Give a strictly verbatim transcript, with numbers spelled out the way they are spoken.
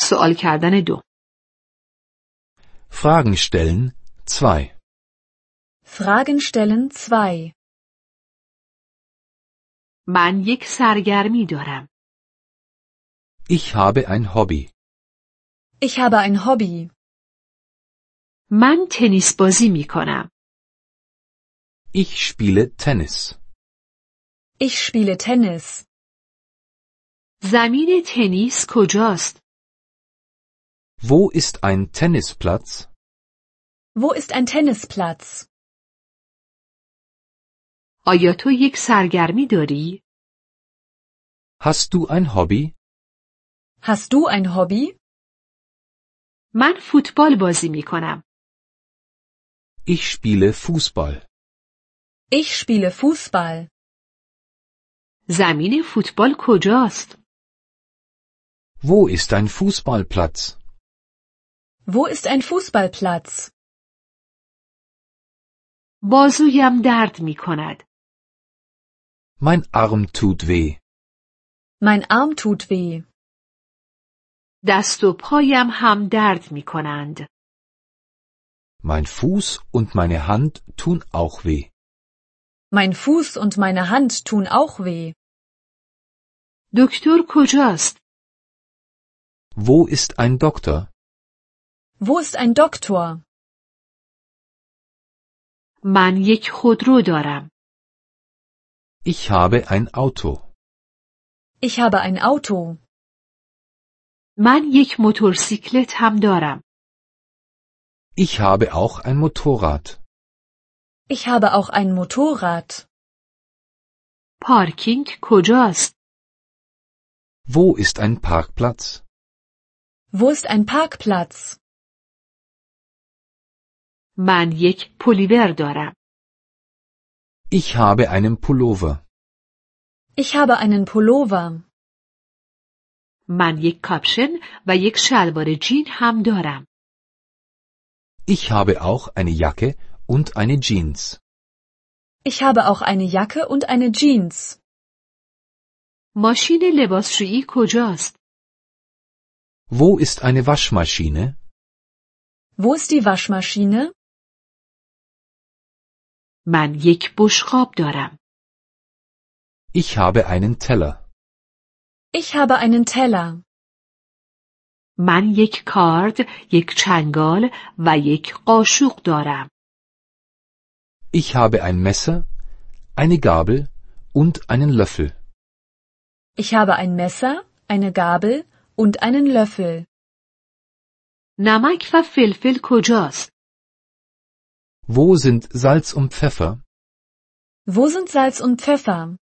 سوال کردن دو. Fragen stellen zwei. Fragen stellen zwei. من یک سرگرمی دارم. Ich habe ein Hobby. Ich habe ein Hobby. من تنیس بازی می کنم. Ich spiele Tennis. Ich spiele Tennis. زمین تنیس کجاست؟ Wo ist ein Tennisplatz? Wo ist ein Tennisplatz? آیا تو یک سرگرمی داری؟ Hast du ein Hobby? Hast du ein Hobby? من فوتبال بازی می کنم. Ich spiele Fußball. Ich spiele Fußball. زمین فوتبال کجاست؟ Wo ist ein Fußballplatz? Wo ist ein Fußballplatz? بازویم درد می کند. Mein Arm tut weh. Mein Arm tut weh. دست و پایم هم درد می کنند. Mein Fuß und meine Hand tun auch weh. Mein Fuß und meine Hand tun auch weh. دکتر کجاست؟ Wo ist ein Doktor? Wo ist ein Doktor? من یک خودرو دارم. Ich habe ein Auto. Ich habe ein Auto. من یک موتورسیکلت هم دارم. Ich habe auch ein Motorrad. Ich habe auch ein Motorrad. پارکینگ کجاست؟ Wo ist ein Parkplatz? Wo ist ein Parkplatz? من یک پلیور دارم. Ich habe einen Pullover. Ich habe einen Pullover. من یک کاپشن و یک شلوار جین هم دارم. Ich habe auch eine Jacke und eine Jeans. Ich habe auch eine Jacke und eine Jeans. ماشین لباسشویی کجاست؟ Wo ist eine Waschmaschine? Wo ist die Waschmaschine? من یک بشقاب دارم. Ich habe einen Teller. Ich habe einen Teller. من یک کارد، یک چنگال و یک قاشق دارم. Ich habe ein Messer, eine Gabel und einen Löffel. Ich habe ein Messer, eine Gabel und einen Löffel. نمک و فلفل کجاست؟ Wo sind Salz und Pfeffer? Wo sind Salz und Pfeffer?